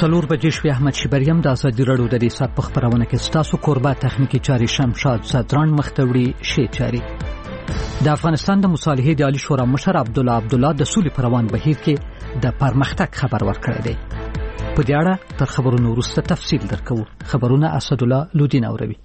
څلور بجې شوې. احمد شیبریم د ازادي راډیو د ریسات په خبرونه کې ستاسو کوربه تخنیکی چاري شمشاد صدران مختوړي شي چاري. د افغانستان د مصالحې د عالی شورا مشر عبدالله د سولې پر روان بهیر کې د پرمختګ خبر ورکړی دی. په دې اړه تر خبرونو وروسته تفصیل درکو. خبرونه اسدالله لودین اوروي.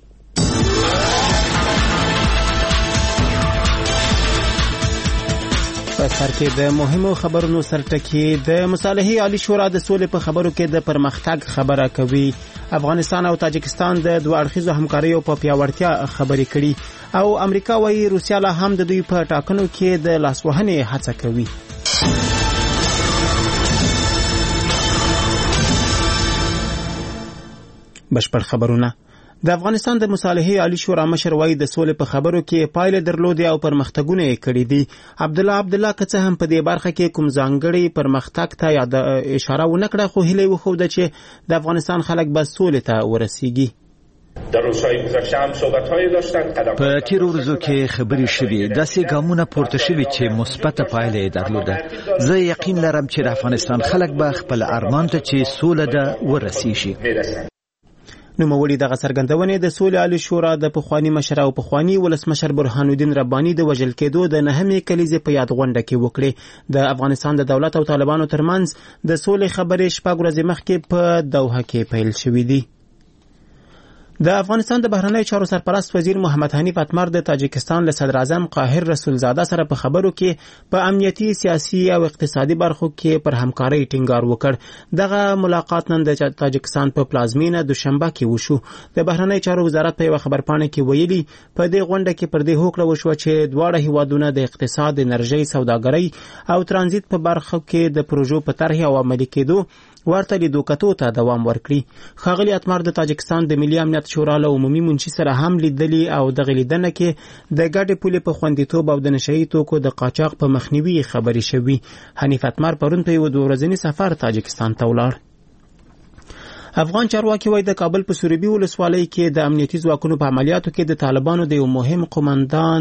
په سر کې د مهمو خبرونو سرټکی د مصالحې عالی شورا د سولې په خبرو کې د پرمختګ خبره کوي. افغانستان او تاجکستان د دوه اړخیزو همکاریو په پیاوړتیا خبرې کړي او امریکا وايي روسیا لا هم د دوی په ټاکنو کې د لاسوهنې هڅه کوي. بشپړ خبرونه. د افغانستان د مصالحې عالی شورا مشر وايي د سولې په خبرو کې پایله درلودې او پرمختګونه یې کړي دي. عبدالله که څه هم په دې برخه کې کوم ځانګړی پرمختګ ته اشاره ونه کړه، خو هیله وښوده چې د افغانستان خلک به سولې ته ورسیږي. په تیرو ورځو کې خبرې شوې، داسې ګامونه پورته شوي چې مثبته پایله یې درلوده. زه یقین لرم چې د افغانستان خلک به خپل ارمان ته چې سوله ده ورسیږي. نوموړي دغه څرګندونې د سولې عالی شورا د پخوانی مشر او پخوانی ولسمشر برهان الدین رباني د وژل کېدو د 9مې کلیزې په یاد غونډه کې وکړې. د افغانستان د دولت او طالبانو ترمنځ د سولې خبرې شپږ ورځې مخکې په دوحه کې پیل شوې دي. د افغانستان د بهرنیو چارو سرپرست وزیر محمد حنیف اتمر د تاجکستان له صدر اعظم قاهر رسولزاده سره په خبرو کې په امنیتي، سیاسي او اقتصادي برخو کې پر همکارۍ ټینګار وکړ. دغه ملاقات نن د تاجکستان په پلازمینه دوشنبه کې وشو. د بهرنیو چارو وزارت په یو خبرپاڼه کې ویلي په دې غونډه کې پر دې هوکړه وشوه چې دواړه هیوادونه د اقتصاد، انرژي، سوداګرۍ او ترانزیت په برخو کې د پروژو په طرح او عملي کېدو ورته لیدوکتو ته دوام ورکړي. ښاغلي اتمر د تاجکستان د ملي امنیت شورا له عمومي منشي سره هم لیدلي او دغه لیدنه کې د ګډې پولې په خوندیتوب او د نشهیي توکو د قاچاق په مخنیوي خبرې شوي. حنیف اتمر پرون په یو 2 ورځني سفر تاجکستان ته ولاړ. افغان چارواکي وايي د کابل په سروبي ولسوالۍ کې د امنیتي ځواکونو په عملیاتو کې د طالبانو د یو مهم قومندان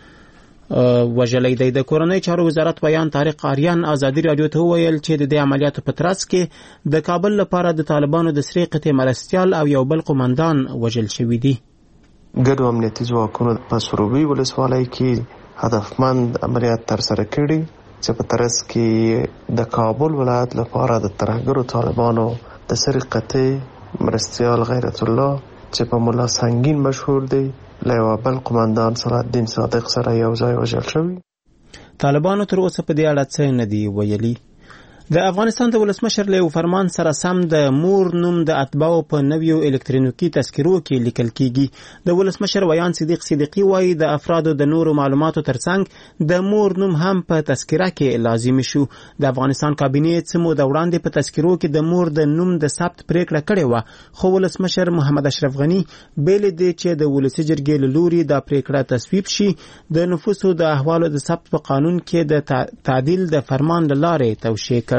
وژلی دی. د کورنۍ چارو وزارت بیان طارق آریان ازادي راډیو ته وویل چې د دې عملیاتو په ترڅ کې د کابل لپاره د طالبانو د سرې قطعې مرستیال او یو بل قومندان وژل شوي دي. ګډو امنیتي ځواکونو په سروبي ولسوالۍ کې هدفمند عملیات ترسره کړي چې په ترڅ کې د کابل ولایت لپاره د ترهګرو طالبانو د سرې قطعې مرستیال غیرت الله چې په مولا سنگین مشهور دی له یو بل قومندان صلاح الدین صادق سره یو ځای وژل شوی. طالبانو تر اوسه په دې اړه څه نه دی ویلي. د افغانستان د ولسمشر له فرمان سره سم د مور نوم د اتباعو په نویو الکترونیکي تذکرو کې لیکل کیږي. د ولسمشر ویان صدیق صدیقی وایي د افرادو د نورو معلوماتو ترڅنګ د مور نوم هم په تذکره کې لازمي شو. د افغانستان کابینې څه موده وړاندې په تذکرو کې د مور د نوم د ثبت پریکړه کړې وه، خو ولسمشر محمد اشرف غني بیل دی چې د ولسي جرګې له لوري دا پریکړه تصویب شي. د نفوسو د احوالو د ثبت په قانون کې د تعدیل د فرمان له لارې توشیح کړ.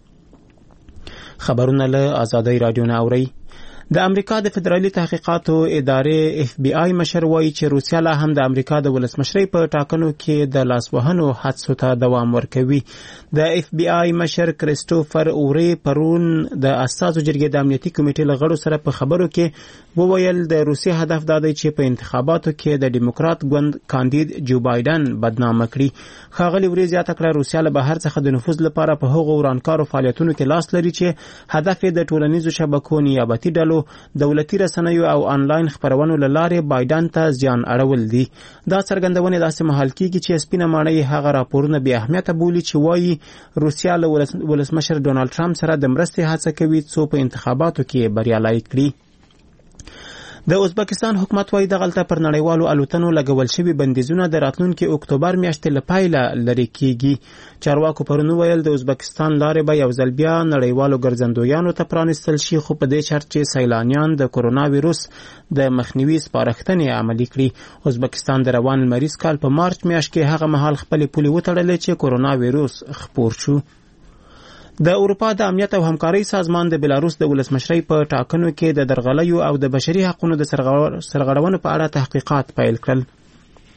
خبرونه له ازادي راډیو نه اوري. د امریکا د فدرالي تحقیقاتو ادارې FBI مشر وایي چې روسیا لا هم د امریکا د ولسمشرۍ په ټاکنو کې د لاسوهنو حادثو ته دوام ورکوي. د FBI مشر کریسټوفر اوري پرون د اساسو جرګې د امنیتي کمیټې له غړو سره په خبرو کې وویل د روسیا هدف دا دی چې په انتخاباتو کې د ډیموکرات ګوند کاندید جو بایدن بدنامه کړي. ښاغلي اوري زیاته کړه روسیا له بهر څخه د نفوذ لپاره په هغو ورانکارو فعالیتونو کې لاس لري چې هدف یې د ټولنیزو شبکو نیابتي ډلو، دولتي رسنیو او آنلاین خبرونو له لارې بایدن ته زیان اړول دي. دا څرګندونه داسې مهال کېږي چې سپینه ماڼۍ هغه راپورونه بې اهمیته بولي چې وایي روسیا له ولسمشر ډونالد ټرمپ سره د مرستې هڅه کوي څو په انتخاباتو کې بریالی کړي. د ازبکستان حکومت وايي دغلته پر نړیوالو الوتنو لګول شوي بندیزونه د راتلونکي اکتوبر میاشتې له پیله لرې کیږي. چارواکو پرون ویل د ازبکستان لارې به یو ځل بیا نړیوالو ګرځندویانو ته پرانستل شي، خو په دې شرط چې سیلانیان د کرونا ویروس د مخنیوي سپارښتنې عملي کړي. ازبکستان د روان لمریز کال په مارچ میاشت کې هغه مهال خپلې پولې وتړلې چې کرونا ویروس خپور شو. د اروپا د امنیت او همکارۍ سازمان د بلاروس د ولسمشرۍ په ټاکنو کې د درغلیو او د بشري حقوقو د سرغړونو په اړه تحقیقات پیل کړل.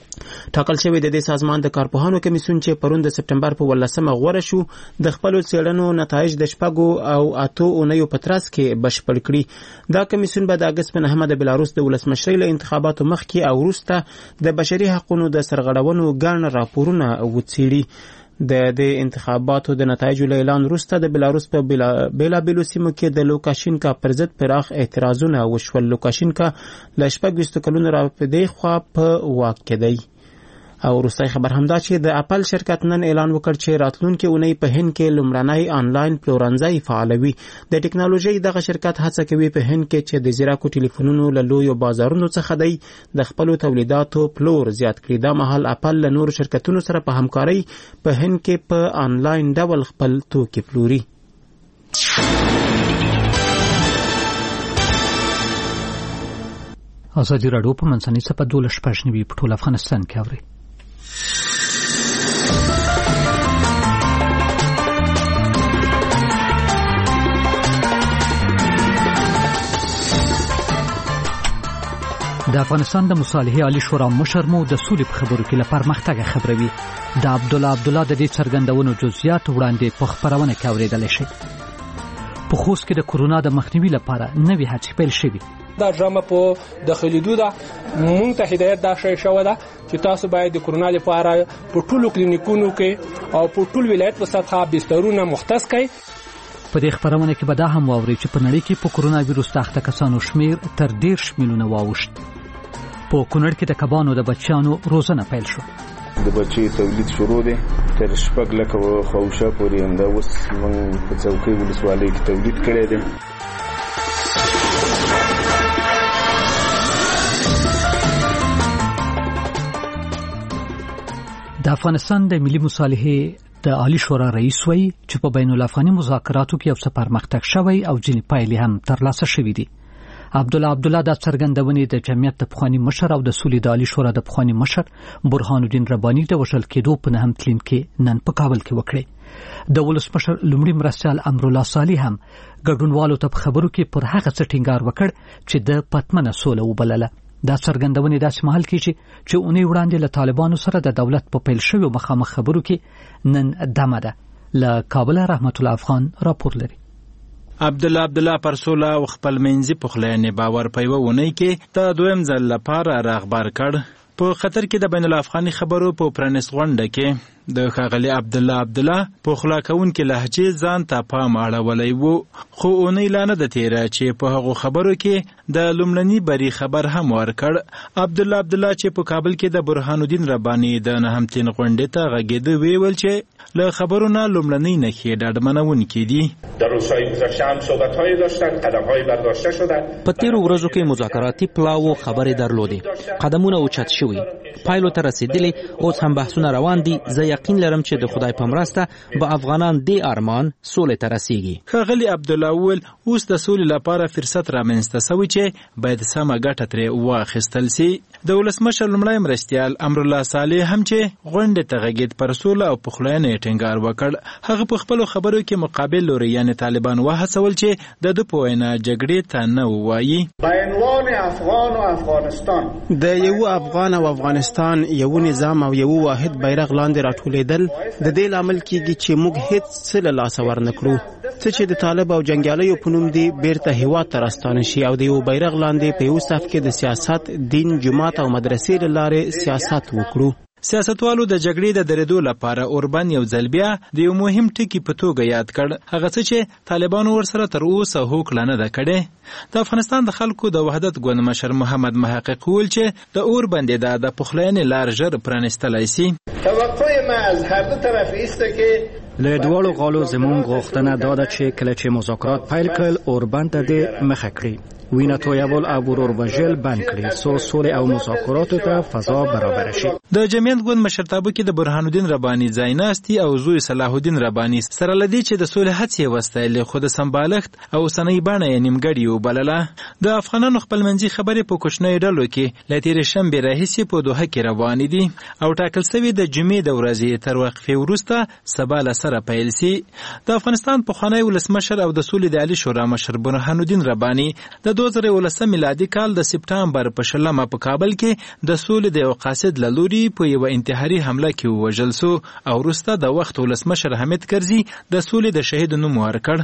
ټاکل شوی د دې سازمان د کارپوهانو کمیسیون چې پرون د سپټمبر په 18 غوړه شو د خپل څېړنو نتایج د شپږو او اتو اونیو په ترڅ کې بشپړ کړي. دا کمیسیون به د اگست په 9 د بلاروس د ولسمشرۍ له انتخاباتو مخکې او وروسته د بشري حقوقو د سرغړونو ګڼ راپورونه وڅېړي. د دې انتخاباتو د نتایجو له اعلان وروسته د بلاروس په بیلابیلو سیمو کې د لوکاشینکا پر ضد پراخ اعتراضونه وشول. لوکاشینکا له 26 کلونو راپدې خوا په واک کې دی. او وروستۍ خبر همدا چې د اپل شرکت نن اعلان وکړ چې راتلونکي اونۍ په هند کې لومړنی آنلاین پلورنځی فعالوي. د ټکنالوژۍ دغه شرکت هڅه کوي په هند کې چې د زیرکو ټلیفونونو له لویو بازارونو څخه دی د خپلو تولیداتو پلور زیات کړي. دا مهال اپل له نورو شرکتونو سره په همکارۍ په هند کې په آنلاین ډول خپل توکي پلوري. ازادي راډیو په منځنۍ سپه 12 په ټول افغانستان کې اوري. د افغانستان د مصالحې عالی شورا مشر مو د سولې په خبرو کې لپاره مختګه خبروي. د عبدالله د دې څرګندونو جزئیات وړاندې په خبرونه کې اوریدل شي. په خوست کې د کورونا د مخنیوي لپاره نوې هڅې پیل شوې. دا ډرامه په داخلي دوه مونږ ته هدایت دا شوی ده چې تاسو باید د کورونا لپاره په ټولو کلینیکونو کې او په ټول ولایت په سطح بسترونه مختص کړئ. په دې خبرونه کې به دا هم واوري چې په نړۍ کې په کورونا وایروس اخته کسانو شمیر تر 10 میلیونه واوښت. په کونړ کې د کبانو د بچیانو روزنه پیل شو. د بچي تولید شروع دی تر 6 لک خوشه پورې هم دا اوس موږ په څوکۍ ولسوالۍ کې تولید کړی دی. د افغانستان د ملي مصالحې د عالی شورا رئیس وایي چې په بین الافغاني مذاکراتو کې یو څه پرمختګ شوی او ځینې پایلې هم ترلاسه شوې دي. عبدالله د څرګندونې د جمعیت د پخوانی مشر او د سولې د عالی شورا د پخوانی مشر برهان الدین رباني د وژل کېدو په نهم تلین کې نن په کابل کې وکړي. د ولسمشر لومړي مرستیال امرالله صالح هم ګډونوالو ته په خبرو کې پر هغه څه ټینګار وکړ چې د پتمنه سوله وبلله. دا څرګندونې داسې مهال کې چې اونۍ وړاندې له طالبانو سره د دولت په پیل شویو مخامخ خبرو کې نن دمه ده. له کابل رحمت الله افغان راپور لري. عبدالله پر سوله او خپل منځي پخلاینې باور په یوه اونۍ کې د دویم ځل لپاره راغبر کړ. په خطر کې د بین الافغاني خبرو په پرانیست غونډه کې د ښاغلي عبدالله په خلاکونکې لهجې ځان ته پام اړولی وو، خو اونۍ لا نه ده تېره چې په هغو خبرو کې د لومړني بری خبر هم ورکړ. عبدالله چې په کابل کې د برهان الدین رباني د نهم تلین غونډې ته غږېده ویل چې له خبرو نه لومړنۍ نښې ډاډمنونکې دي. در روزهای گذشته هم صحبت‌هایی داشتند، قدم‌هایی برداشته شدند. په تیرو ورځو کې مذاکراتي پلاو خبرې درلودې، قدمونه اوچت شوي، پایلو ته رسیدلي، اوس هم بحثونه روان دي. زه یقین لرم چې د خدای په مرسته به افغانان دې ارمان سولې ته رسیږي. ښاغلي عبدالله وویل اوس د سولې لپاره فرصت رامنځته سوی چې باید سمه ګټه ترې واخیستل سي. د ولسمشر لومړی مرستیال امرالله صالح هم چې غونډې ته غږېد پر سوله او پخلاینې ټینګار وکړ. هغه په خپلو خبرو کې مقابل لوري یعنې طالبان وهڅول چې د ده په وینا جګړې ته نه ووایي. به عنوان افغان و افغانستان د یو افغان او افغانستان یو نظام او یو واحد بیرغ لاندې راټولیدل د دې لامل کیږي چې موږ هیڅ څه له لاسه ورنکړو. څه چې د طالب او جنگیالیو په نوم دی بیرته هیواد ته راستانه شي او د یو بیرغ لاندې په یو صف کې د سیاست، دین، جماعت او مدرسې له لارې سیاست وکړو. سیاستوالو د جګړې د درېدو لپاره اوربن یو ځل بیا د یو مهم ټکي په توګه یاد کړ، هغه څه چې طالبانو ورسره تر اوسه هوکړه نه ده کړې. د افغانستان د خلکو د وحدت ګوند مشر محمد محقق وویل چې د اوربن د پخلاینې لار ژر پرانیستلی سي. توقع ما از هر دو طرف است که له دواړو غاړو زموږ غوښتنه دا ده چې کله چې مذاکرات پیل کړل اوربن ته دې مخه کړي، وینه تویول او ورور وژل بند کړي، څو سولې او مذاکراتو ته فضا برابر شي. د جمعیت ګوند مشرتابه کې د برهان الدین رباني ځایناستي او زوی صلاح الدین رباني سره لدی چې د سولې هڅې وستایلې، خو د سمبالښت او اوسنۍ بڼه یې نیمګړې وبلله. د افغانانو خپلمنځي خبرې په کوچنیو ډلو کې له تېرې شنبې راهیسې په دوحه کې روانې دي او ټاکل سوي د جمعې د ورځې تر وقفې وروسته سبا له سره پیل سي. د افغانستان پخوانی ولسمشر او د سولې د عالی شورا مشر برهان الدین رباني د 2019 میلادي کال د سپټامبر په 20 په کابل کې د سولې د یو قاصد له لوري دوی په یو انتحاري حمله کې ووژل سو او وروسته د وخت ولسمشر حامد کرزي د سولې د شهید نوم ورکړ.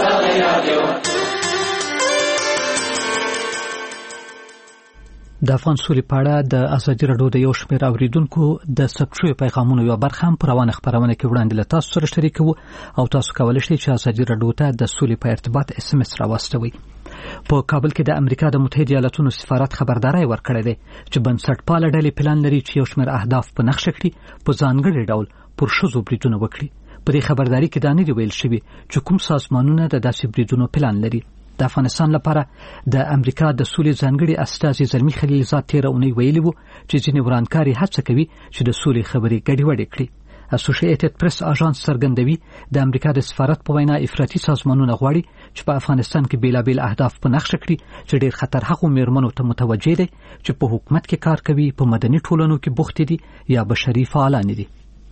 د افغان سولې په اړه د ازادي راډیو د یو شمېر اوریدونکو د ثبت شویو پیغامونو یوه برخه هم په روانه خپرونه کې وړاندې له تاسو سره شریکوو او تاسو کولی شئ چې ازادي راډیو ته د سولې په ارتباط SMS راواستوئ. په کابل کې د امریکا د متحده ایالاتونو سفارت خبرداری ورکړی دی چې بنسټپاله ډلې پلان لري چې یو شمېر اهداف په نښه کړي په ځانګړي ډول پر ښځو بریدونه وکړي. په دې خبرداري کې دا نه دي ویل شوي چې کوم سازمانونه د داسې بریدونو پلان لري. د افغانستان لپاره د امریکا د سولې ځانګړي استازي زلمي خلیلزاد تېره اونۍ ویلي وو چې ځینې ورانکاري هڅه کوي چې د سولې خبرې ګډوډې کړي. اسوسییټډ پریس اژانس څرګندوي د امریکا د سفارت په وینا افراطي سازمانونه غواړي چې په افغانستان کې بیلابیل اهداف په نښه کړي چې ډېر خطر هغو میرمنو ته متوجه دي چې په حکومت کې کار کوي، په مدني ټولنو کې بوخت دي یا بشري فعالان دي.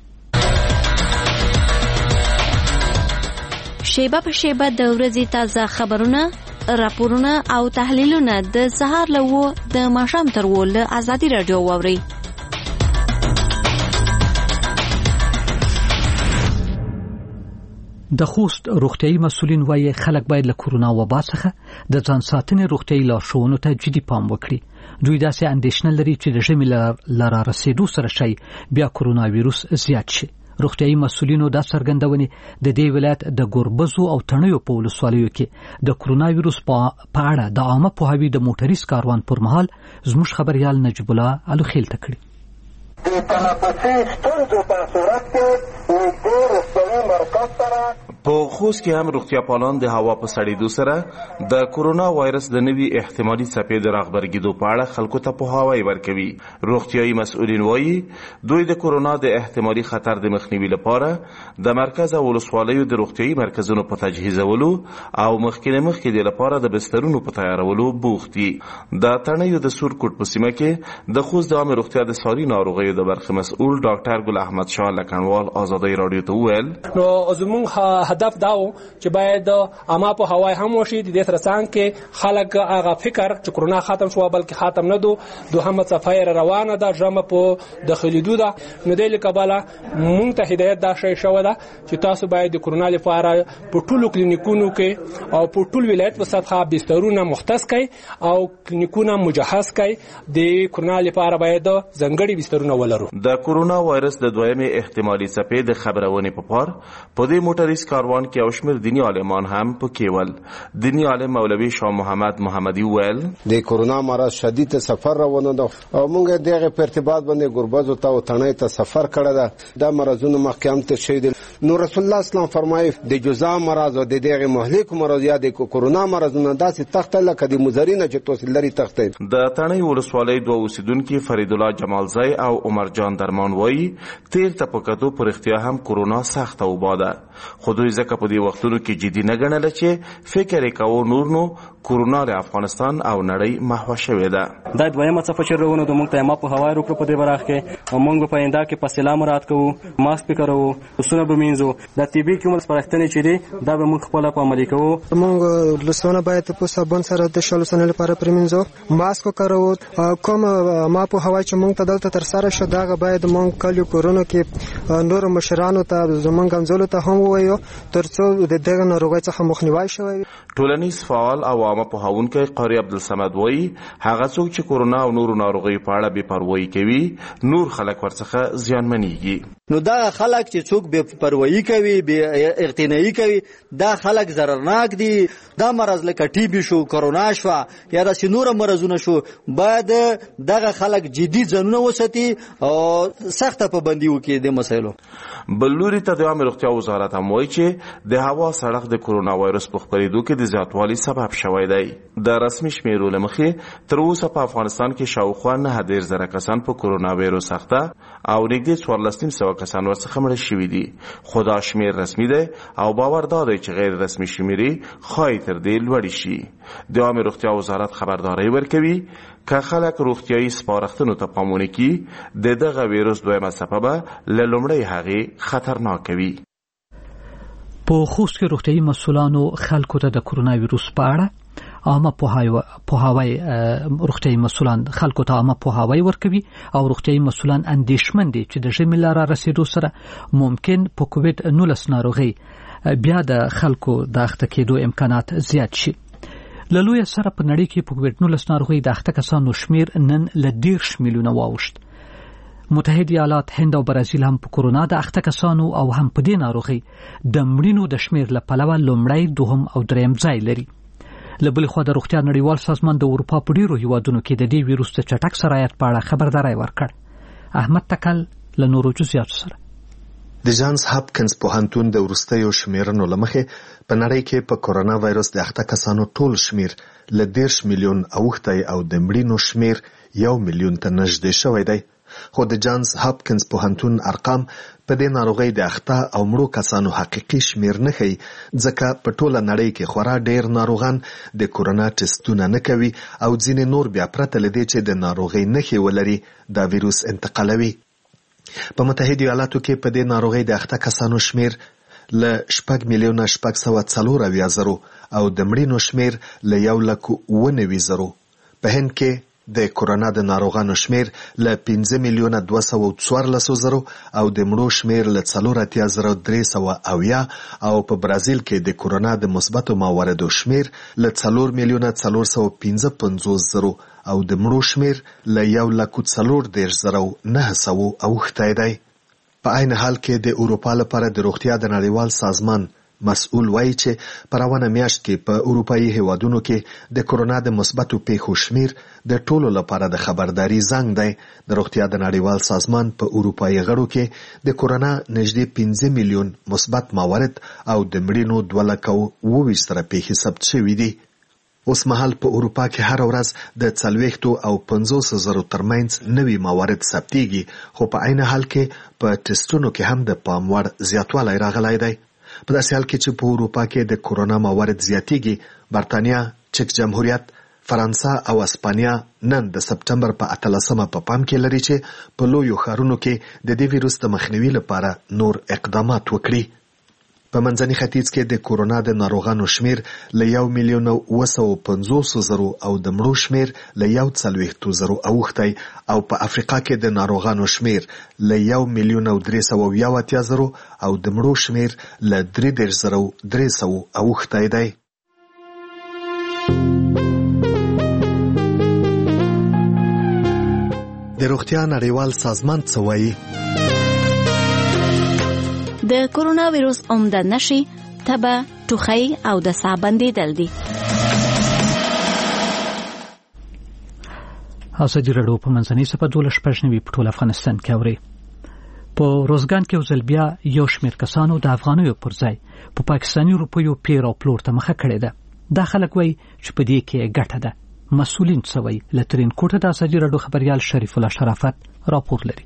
شیبه په شیبه د ورځې تازه خبرونه، راپورونه او تحلیلونه د سهار له 9 د ماښام تر 10 له ازادي راډیو واورئ. د خوست روغتیايي مسؤلین وایي خلک باید له کورونا وبا څخه د ځان ساتنې روغتیايي لارښوونو ته جدي پام وکړي. دوی داسې اندېښنه لري چې د ژمي له رارسېدو سره شي بیا کورونا ویروس زیات شي. روغتیايي مسؤلینو دا څرګندونې د دې ولایت د ګوربزو او تڼیو په ولسوالیو کې د کورونا ویروس په اړه د عامه پوهاوي د موټریس کاروان پر مهال زموږ خبريال نجیب الله الوخیل ته کړی. د تنفسي ستونزو په صورت کې نږدې روغتیايي مرکز سره په خوست کې هم روغتیا پالان د هوا په سړېدو سره د کورونا وایرس د نوي احتمالي څپې د راغبرګېدو په اړه خلکو ته پوهاوی ورکوي. روغتیايي مسؤلین وایي دوی د کورونا د احتمالي خطر د مخنیوي لپاره د مرکز او ولسوالیو د روغتیايي مرکزونو په تجهیزولو او مخکې د لپاره د بسترونو په تیارولو بوخت دي. د تڼیو د سورکوټ په سیمه کې د خوست د عامه روغتیا د ساري ناروغیو د برخې مسؤل ډاکټر ګل احمد شاه لکنوال ازادي راډیو ته وویل نو زموږ هدف داو چې باید عامه په هوای هم وشي د دې ترڅنګ کې خلک هغه فکر چې کورونا ختم شو بلکې ختم نه دو دوهمه صفایره روانه ده جمع په داخلي دوده نو د لکباله مونږ ته هدایت دا شی شو ده چې تاسو باید د کورونا لپاره په ټولو کلینیکونو کې او په ټول ولایت په سطح بسترونه مختص کړي او کلینیکونه مجهز کړي د کورونا لپاره باید ځانګړي بسترونه ولرو. د کورونا وایرس د دویمه احتمالي څپې د خبرونه په پار په دې موټریس کاروان کې او شمیر دینی عالمان هم پکې ول. دینی عالم مولوي شاه محمد محمدي ویل د کورونا مرض شدید سفر روانه ده او موږ دغه په ارتباط باندې ګوربزو ته او تڼۍ ته سفر کړی ده. دا مرزونه مخکې هم تشهیر دي. نو رسول الله اسلام فرمایي د جزام مرض او د دغه مهلک مرض یا د کورونا مرزونه داسې تخته لکه د مزرینه چې توسل لري تخته. د تڼۍ ولسوالۍ دوه اوسیدونکو فرید الله جمالزی او عمر جان درمان وایي تیر ته پکاتو پر اختیار هم کورونا سخت او باده خو دوی ځکه په دې وختونو کې جدي نه ګڼل چې فکر وکاو نور نو کورونا د افغانستان او نړۍ محو شوې ده. دا دویمه څه فشرونه د موږ ته ما په هوای روکړو په دې برخه کې موږ په آینده کې فاصله مراعات کوو، ماسک پکارو، وسونه به مینځو. د طبي کوم سپارښتنې چې دي دا به موږ خپل په عملي کوو. موږ لسونه باید په صابون سره د شلوسنه لپاره پرمینځو، ماسک وکارو. کوم ما په هوای چې موږ ته دلته تر سره شو دا باید موږ کلیو کورونو کې نور مشرانو ته زمونږ غمزولو ته هم وایو ترڅو د دغه ناروغۍ څخه مخنیوي شوي. ټولنیز فعال او عامه پوهاونکی قاری عبدالصمد وایي هغه څوک چې کورونا او نورو ناروغیو په اړه بې پروايي کوي نور خلک ورڅخه زیانمنېږي. نو دا خلک چې څوک بې پروايي کوي، بې اعتنایي کوي، دا خلک ضررناک دي. دا مرض لکه ټي بي شو، کورونا شو یا داسې نور مرزونه شو، باید دغه خلک جدي ځانونه وساتي او سخته پابندي وکړي د مسایلو. بل لوري ته د عامه روغتیا وزارت هم وایي چې د هوا سړک د کورونا وایرس په خپرېدو کې د زیاتوالي سبب شوی دی. د رسمي شمیرو له مخې تر اوسه په افغانستان کې شاوخوا 9,000 کسان په کورونا وایرس اخته او نږدې 1400 کسان ورڅخه مړه شوي دي. خو دا شمیر رسمي دی او باور دا دی چې غیر رسمي شمیرې ښایي تر دې لوړې شي. د عامه روغتیا وزارت خبرداری ورکوي که خلک روغتیايي سپارښتنو ته پام ونه کړي د دغه ویروس دویمه څپه به له لومړۍ هغې خطرناکه وي. په خوست کې روغتیايي مسؤلانو خلکو ته د کورونا ویروس په اړه عامه پوهاوی روغتیايي مسولان خلکو ته عامه پوهاوی ورکوي او روغتیايي مسولان اندېښمن دي چې د ژمي له را رسیدو سره ممکن په کووډ 19 ناروغي بیا د خلکو د اخته کېدو امکانات زیات شي. له لوی سره په نړۍ کې په کووډ 19 ناروغي د اخته کسانو شمیر نن له 10 میلیونه واوښت. متحده ایالات، هند او برازیل هم په کورونا د اخته کسانو او هم په دې ناروغي د مړینو د شمیر له پلوه لومړی، دوهم او دریم ځای لري. له بلې خوا د روغتیا نړیوال سازمان د اروپا په ډیرو هیوادونو کې د دې ویروس د چټک سرایت په اړه خبرداری ورکړ. احمد تکل له نورو جزئیاتو سره. د جانز هاپکنز پوهنتون د وروستیو شمیرنو له مخې په نړۍ کې په کورونا وایرس د اخته کسانو ټول شمیر له 10 میلیون اوښتی او د مړینو شمیر 1 میلیون ته نږدې شوی دی. خو د جانز هاپکنز پوهنتون ارقام په دې ناروغۍ د اخته او مړو کسانو حقیقي شمیر نه ښیي، ځکه په ټوله نړۍ کې خورا ډیر ناروغان د کورونا ټسټونه نه کوي او ځینې نور بیا پرته له دې چې د ناروغۍ نښې ولري دا ویروس انتقالوي. په متحده ایالاتو کې په دې ناروغۍ د اخته کسانو شمیر له 6,640,000 او د مړینو شمیر له 1,09,000. په هند کې د کورونا د ناروغانو شمیر له 5,214,000 او د مړو شمیر له 4,370 او په برازیل کې د کورونا د مثبتو مواردو شمیر له 4,455,000 او د مړو شمیر له 1,40,900 اوښتی دی. په عین حال کې د اروپا لپاره د روغتیا د نړیوال سازمان مسؤل وایي چې په روانه میاشت کې په اروپایي هیوادونو کې د کورونا د مثبتو پیښو شمیر د ټولو لپاره د خبرداري زنګ دی. د روغتیا د نړیوال سازمان په اروپایي غړو کې د کورونا نږدې 5 میلیون مثبت موارد او د مړینو 2,20,000 پیښې ثبت شوي دي. اوس مهال په اروپا کې هر ورځ د 40 او 50,000 ترمنځ نوي موارد ثبتېږي، خو په عین حال کې په ټسټونو کې هم د پام وړ زیاتوالی راغلی دی. په داسې حال کې چې په اروپا کې د کورونا موارد زیاتېږي، برتانیا، چک جمهوریت، فرانسه او اسپانیا نن د سپټمبر په 18 په پام کې لري چې په لویو ښارونو کې د دې ویروس د مخنیوي لپاره نور اقدامات وکړي. په منځني ختیځ کې د کورونا د ناروغانو شمیر له 1,950,000 او د مړو شمیر له 1,40,000 اوښتی او په افریقا کې د ناروغانو شمیر له 1,380,000 او د مړو شمیر له 3,300 اوښتی دی. د روغتیا نړیوال سازمان څه وایي؟ د کورونا ویروس عمده نښې تبه، ټوخی او د ساه بندېدل دي. ازادي راډیو په منځنۍ صفحه 12 په ټول افغانستان کې اوري. په روزګان کې ځل بیا یو شمېر کسانو د افغانیو پر ځای په پاکستاني روپیو پیر او پلور ته مخه کړې ده. دا خلک وایي چې په دې کې ګټه ده. مسؤلین څه وایي؟ له ترین کوټه د ازادي راډیو خبريال شریف الله شرافت راپور لري.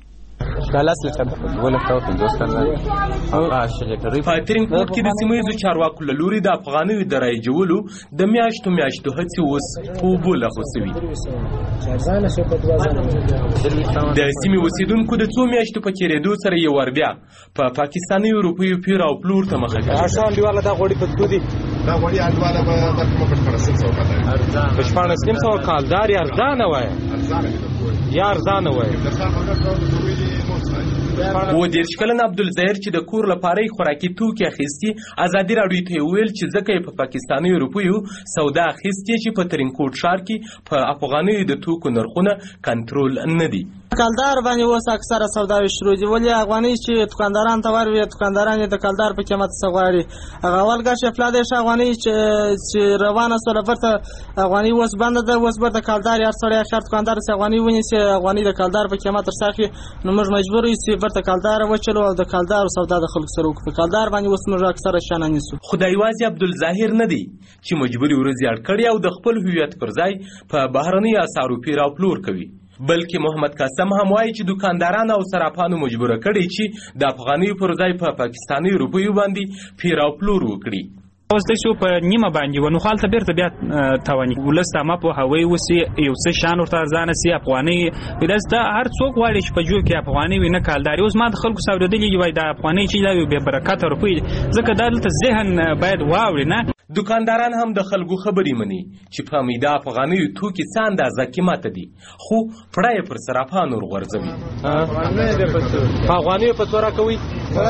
په ترینکوټ کې د سیمهییزو چارواکو له لوري د افغانیو د رایجولو د میاشتو هڅې اوس په اوبو لغوه شوي. د سیمې اوسیدونکو د څو میاشتو په تېرېدو سره یې ور بیا په پاکستاني روپیو پیر او پلور ته مخه کړې. په 14,500 کالدار یې ارزانه وایي. و 30 کلن عبدالظاهر چې د کور لپاره خوراکي توکي اخیستي ازادي راډیو ته ویل چې ځکه په پاکستاني روپیو سودا اخیستي چې په ترینکوټ ښار کې په افغانیو د توکو نرخونه کنټرول نه دي. کلدار باندې اوس اکثره سوداوي شروع دي، ولې افغاني چې دکانداران ته وروي، دکانداران د کلدار په قیمت څه غواړي. هغه اولګه شفلا د افغاني چې روانه سره ورته افغاني اوس بنده ده، اوس ورته کلدار یار سره اخر دکاندار سره افغاني ونی چې افغاني د کلدار په قیمت ترساخي، نو موږ مجبور یو چې ورته کلدار وچلو او د کلدار سودا د خلکو سره وکړو. کلدار باندې اوس موږ اکثره شانه نیسو. خدای واځي عبدالظاهر نه دی چې مجبوري ورځي اړکړی او د خپل هویت پر ځای په بهرني اسعارو پیر او پلور کوي، بلکې محمد قاسم هم وایي چې دکانداران او صرافانو مجبوره کړي چې د افغانیو پر ځای په پاکستاني روپیو باندې پیر او پلور وکړي. اوس د شو په نیمه باندې ونو خالته بیرته بیا توانی ولسته ما په هوای وسی یو څه شان ورته ځان سي افغاني ولسته هر څوک وایي چې په جو کې افغاني وینه کالداري اوس ما د خلکو سودادلی وای د افغاني چې دا به برکت ورپوي ځکه دلته ذهن باید واوري نه. دکانداران هم د خلکو خبرې مني چې په میده افغانیو توکي څه اندازه قیمت دي، خو پړه یې پر صرافانو ورغورځوي. افغانیو په څو راکوي؟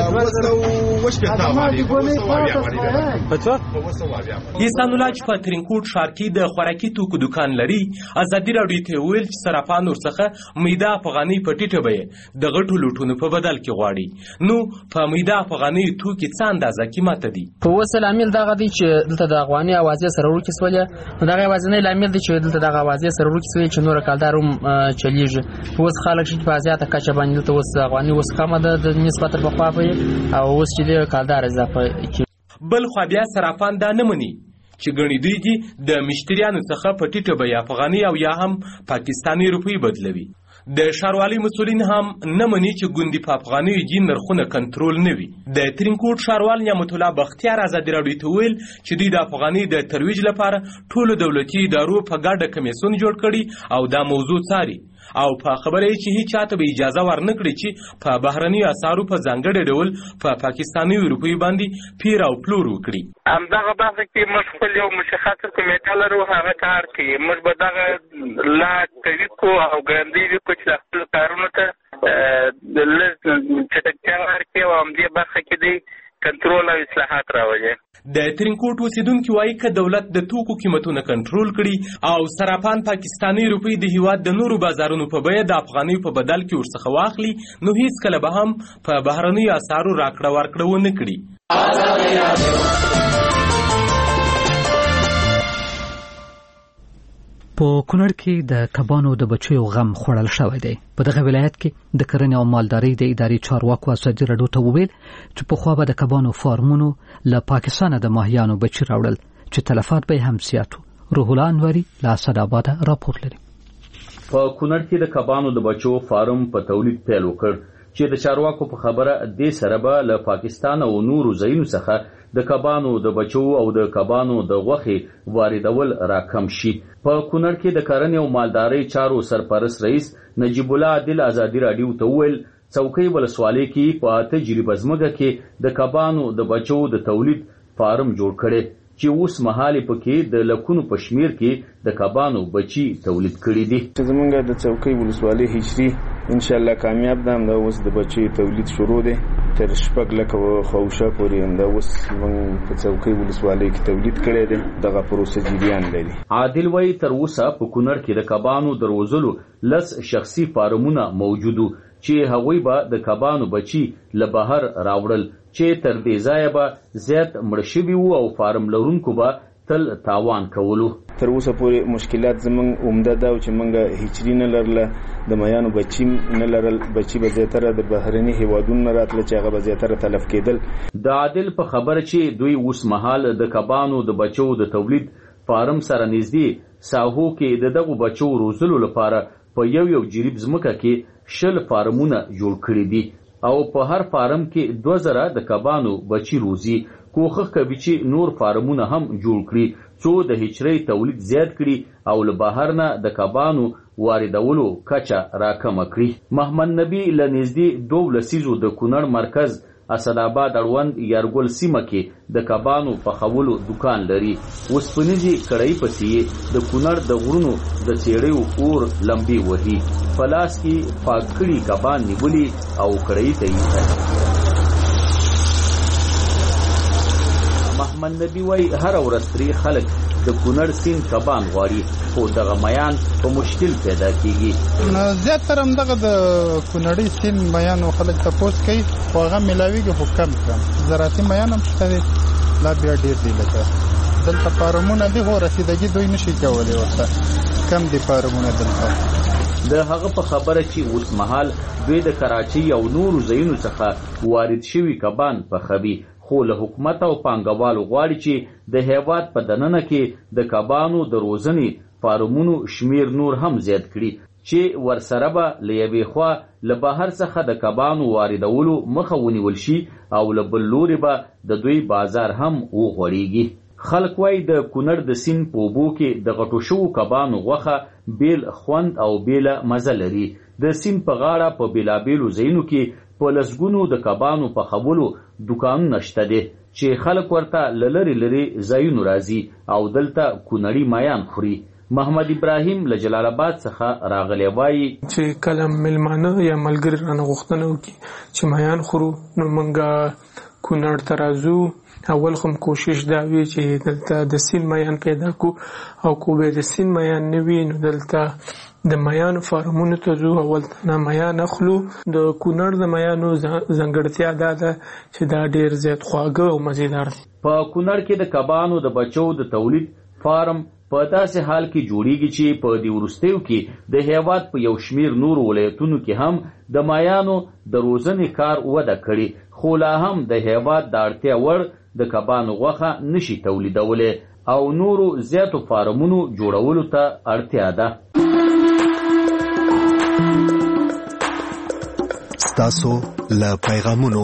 احسان الله چې په ترینکوټ ښار کې د خوراکي توکو دکان لري، ازادي راډیو ته ویل چې صرافان ورڅخه میده افغاني په ټیټه بیه د غټو لوټونو په بدل کې غواړي. نو په میده افغانیو توکي څه اندازه قیمت دي؟ په وسه لامل دغه دی چې دلته د افغاني اوازې سره ورکې سولې، نو دغه اوازنۍ لامل دی چې دلته دغه اوازې سره ورکې سولې چې نور کالدار هم چلیږي. اوس خلک چې په زیاته کچه باندې دلته اوس افغاني اوس کمه ده د نسبت په خوا په او اوس چې د کالدار اضافه کی. بل خو بیا صرافان دا نه مني چې ګڼې دوی دي د مشتریانو څخه په ټیټه بیه افغاني او یا هم پاکستاني روپۍ بدلوي. د ښاروالۍ مسؤلین هم نه مني چې ګوندې په افغانیو دي نرخونه کنټرول نه وي. د ترینکوټ ښاروال نعمت الله بختیار ازادي راډیو ته ویل چې دوی د افغاني د ترویج لپاره ټولو دولتي ادارو په ګډه کمیسیون جوړ کړي او دا موضوع څاري، او په خبره چې هیڅ چاته به اجازه ورنکړي چې په بهرني اسعارو په ځانګړي ډول په پاکستاني روپۍ باندې پیر او پلور وکړي. همدغه بحث کې موږ خپل یو مشخص کمیټه لرو، هغه کار کوي. موږ به دغه لا قوي کو او ګړندی کو چې خپل کارونو ته لږ چټکتیا ورکړي او همدې برخه کې دی کنټرول او اصلاحات راوړي. د ترینکوټ اوسیدونکي وایي که دولت د توکو قیمتونه کنټرول کړي او صرافان پاکستاني روپۍ د هیواد د نورو بازارونو په بیه د افغانیو په بدل کې ورڅخه واخلي، نو هیڅکله به هم په بهرنیو اسعارو راکړه ورکړه ونه کړي. په کونړ کې د کبانو د بچیو غم خوړل شوی دی. په دغه ولایت کې د کرنې او مالدارۍ د ادارې چارواکو ازادي راډیو ته وویل چې پخوا به د کبانو فارمونو له پاکستانه د ماهیانو بچي راوړل چې تلفات به هم زیاتو. روح الله انوري له اسداباده راپور لري. په کونړ کې د کبانو د بچو فارم په تولید پیل وکړ چې د چارواکو په خبره دې سره به له پاکستان او نورو ځایونو څخه د کبانو د بچو او د کبانو د غوښې واردول راکم شي. په کونړ کې د کرنې او مالدارۍ چارو سرپرست رئیس نجیب الله عادل ازادي راډیو ته وویل څوکۍ ولسوالۍ کې په تجربه ځمکه کې د کبانو د بچو د تولید فارم جوړ کړي چې اوس مهال پکې د لکونو په شمیر کې د کبانو بچي تولید کړي دي. زمونږ د څوکۍ ولسوالۍ هجري ان شاء الله کامیاب ده. دا اوس د بچي تولید شروع دی تر 6 لک خوشه پورې. دا اوس موږ په څوکۍ ولسوالۍ کې تولید کړي دي. دغه پروسه جریان لري. عادل وای تر اوسه په کونړ کې د کبانو د روزلو لس شخصي فارمونه موجودو چې هغوی به د کبانو بچي له بهر راوړل چې تر دې ځایه به زیات مړ شوي وو او فارم لرونکو به تل تاوان کولو. تر اوسه پورې مشکلات زمونږ عمده ده چې موږ هیچري نه لرله، د میانو بچي نه لرل، بچي به زیاتره د بهرني هیوادونو نه راتله چې هغه به زیاتره تلف کېدل. د عادل په خبره چې دوی اوس مهال د کبانو د بچو د تولید فارم سره نږدې ساحو کې د دغو بچو روزلو لپاره په یو جریب ځمکه کې 20 فارمونه جوړ کړي دي او په هر فارم کې 2000 د کبانو بچي روزي. کوښښ کوي چې نور فارمونه هم جوړ کړي څو د هچرۍ تولید زیات کړي او له بهر نه د کبانو واردولو کچه راکمه کړي. محمد نبی له نږدې 2 لسیزو د کونړ مرکز اسداباد اړوند یارګل سیمه کې د کبانو پخولو دکان لري. اوسپنیزې کړۍ پسې د کونړ د غرونو د څېړیو اور لمبي وهي. په لاس کې پاک کړي کبان نیولي او کړۍ ته یې محمد نبی وای هر ورځ ترې خلک د کونړ سیند کبان غواړي خو دغه میان په مشکل پیدا کیږي. زیاتره همدغه د کونړي سیند میانو خلک تپوس کوي خو هغه میلاویږي خو کم زراعتي میان هم شته دی لا بیا ډېر دی. لکه دلته فارمونه دي خو رسیدګي دوی نشي کولی ورته کم دي فارمونه دلته. د هغه په خبره چې اوس مهال دوی د کراچۍ او نورو ځایونو څخه وارد شوي کبان پخوي خو له حکومت او پانګوالو غواړي چې د هیواد په دننه کې د کبانو د روزنې فارمونو شمیر نور هم زیات کړي چې ورسره به له یوې خوا له بهر څخه د کبانو واردولو مخه ونیول شي او له بل لورې به د دوی بازار هم وغوړېږي. خلک وایي د کونړ د سیند په اوبو کې د غټو شوو کبانو غوښه بیل خوند او بیل مزه لري. د سیند په غاړه په بیلابیلو ځایونو کې په لسګونو د کبانو پخولو دوکانونه شته دي چې خلک ورته له لرې لرې ځایونو راځي او دلته کونړي مایان خوري. محمد ابراهیم له جلال آباد څخه راغلی وایي چې کله ملمانه یا ملګري رانه غوښتنه وکړي چې مایان خورو نو موږ کونړ ته راځو. اول خو کوشش دا وی چې دلته د سیند مایان پیدا کو او کو به د سیند مایان نه وي نو دلته د مایانو فارمونو ته ځو. اول نه مایان اخلو. د کونړ د مایانو ځانګړتیا دا ده چې دا ډیر زیات خواږه او مزیدار دي. په کونړ کې د کبانو د بچو د تولید فارم په داسې حال کې جوړیږي چې په دې وروستیو کې د هیواد په یو شمیر نور ولایتونو کې هم د مایانو د روزنې کار وده کړي، خو لا هم د هیواد د اړتیا وړ د کبانو غوښه نشي تولیدولی او نورو زیاتو فارمونو جوړولو ته اړتیا ده. ستاسو له پیغامونو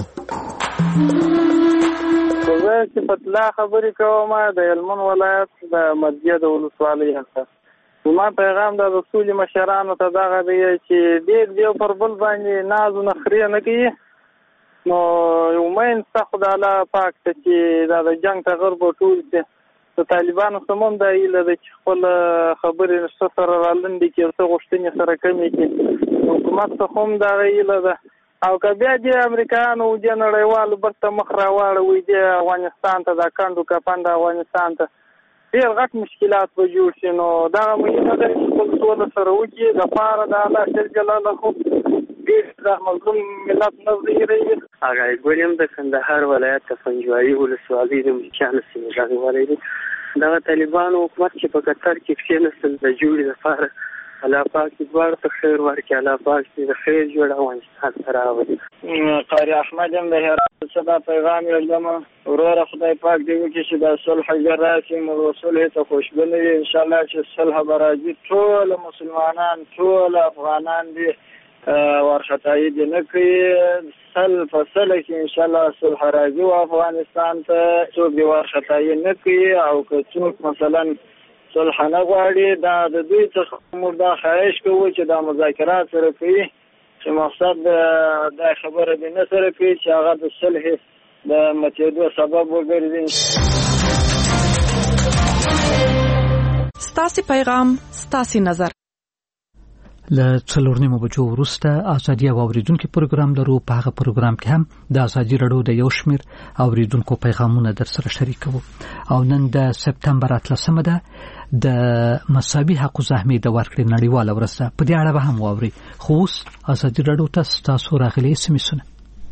زه چې پتلا خبرې کوم د هلمند ولایت د مدیه د ولسوالۍ هڅه. زما پیغام د رسول مشرانو ته دغه دی چې ډېر دیو پر بل باندې ناز و نخرې نه کوي. نو امید ستا خدای الله پاک ته چې دا د جنګ ته غرب ټول شي. د طالبانو سمون دا هیله ده چې خپل خبرې سره رالنډې کړي، څه غوښتنې سره کمې کړي. حکومت ته هم دغه هیله ده او که بیا د امریکایانو د نړیوالو برته مخ راواړوي د افغانستان ته، د کنډو کپن د افغانستان ته ډېر غټ مشکلات به جوړ شي. نو دغه مهمه ده چې خپل سوله سره وکړي دپاره د الله جل جلاله ډېر د مظلوم ملت نه هېروي. آقای ګل یم د کندهار ولایت د پنجوایي ولسوالۍ د ملکیانو سیمې غږولی دی. دغه طالبانو حکومت چې په قطر کې کښېنستل د جوړې لپاره الله پاک دې دواړو ته خیر ورکړي، الله پاک دې د خیر جوړ افغانستان ته راولي. قاري احمد یم د هرات څخه دا پیغام یې لرم وروره خدای پاک دې وکړي چې دا صلح ژر راشي، موږ صلح ته خوشبینه یو انشاءالله چې صلح به راځي. ټول مسلمانان ټول افغانان دې وارخطایي دې نه کوي، سل په سله کې انشاءالله صلح راځي و افغانستان ته، څوک دې وارخطایي نه کوي. او که څوک مثلا صلح نه غواړي دا د دوی څخه موږ دا خواهش کوو چې دا مذاکرات سره کوي چې مقصد دا خبره دې نه سره کوي چې هغه د صلح د ماتېدو سبب وګرځي. ستاسې پیغام ستاسې نظر. له 4 بجو وروسته ازادي او اوریدونکو پروګرام لرو. په هغه پروګرام کې هم د ازادي رادیو د یو شمیر اوریدونکو پیغامونه در سره شریکوو. او نن د سپتمبر 13 ده د مساوي حقوق زحمي د ورکړې نړیواله ورځ ده. په دې اړه به هم واوري. خو اوس ازادي رادیو ته تاسو راغلي سمسونه.